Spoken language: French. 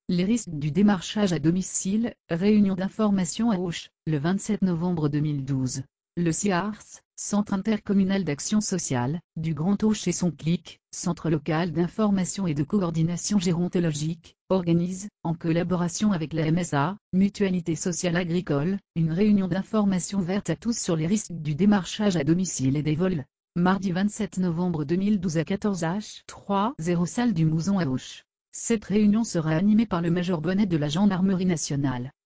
Les risques du démarchage à domicile, réunion d'information à Auch, le 27 novembre 2012. Le CIARS, Centre intercommunal d'action sociale, du Grand Auch et son CLIC, Centre local d'information et de coordination gérontologique, organise, en collaboration avec la MSA, Mutualité sociale agricole, une réunion d'information ouverte à tous sur les risques du démarchage à domicile et des vols. Mardi 27 novembre 2012 à 14h30 salle du Mouzon à Auch. Cette réunion sera animée par le major Bonnet de la Gendarmerie nationale.